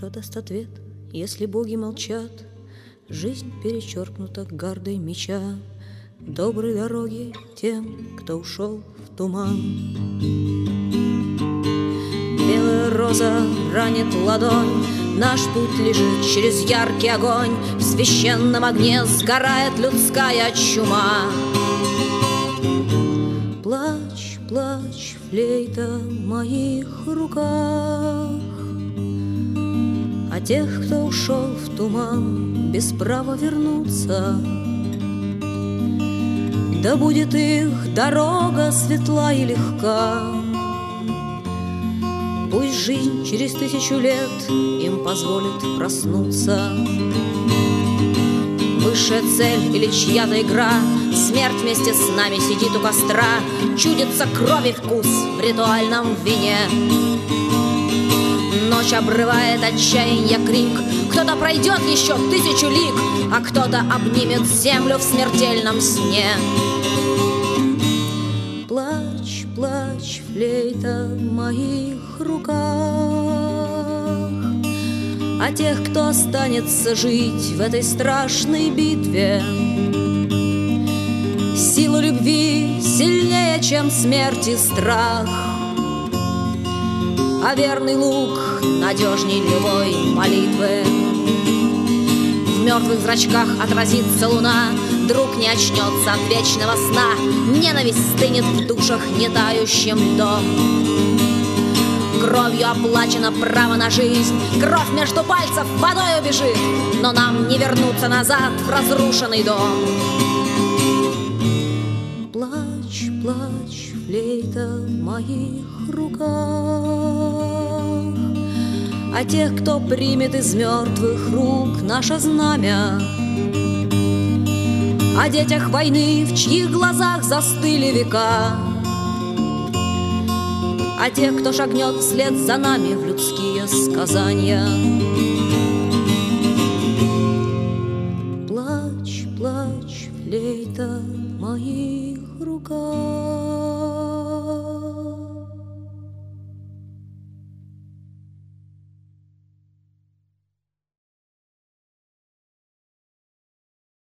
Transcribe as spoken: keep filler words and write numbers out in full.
Что даст ответ, если боги молчат? Жизнь перечеркнута гардой меча. Доброй дороги тем, кто ушел в туман. Белая роза ранит ладонь, наш путь лежит через яркий огонь. В священном огне сгорает людская чума. Плачь, плачь, флейта в моих руках о тех, кто ушел в туман без права вернуться. Да будет их дорога светла и легка. Пусть жизнь через тысячу лет им позволит проснуться. Высшая цель или чья-то игра, смерть вместе с нами сидит у костра. Чудится крови вкус в ритуальном вине. Ночь обрывает отчаянье крик. Кто-то пройдет еще тысячу лиг, а кто-то обнимет землю в смертельном сне. Плачь, плачь, флейта в моих руках о тех, кто останется жить в этой страшной битве. Сила любви сильнее, чем смерть и страх, а верный лук надежней любой молитвы. В мертвых зрачках отразится луна, друг не очнется от вечного сна. Ненависть стынет в душах нетающим льдом. Кровью оплачено право на жизнь, кровь между пальцев водой убежит, но нам не вернуться назад в разрушенный дом. Плачь, плачь, флейта в моих руках о тех, кто примет из мертвых рук наше знамя, о детях войны, в чьих глазах застыли века, о тех, кто шагнет вслед за нами в людские сказания.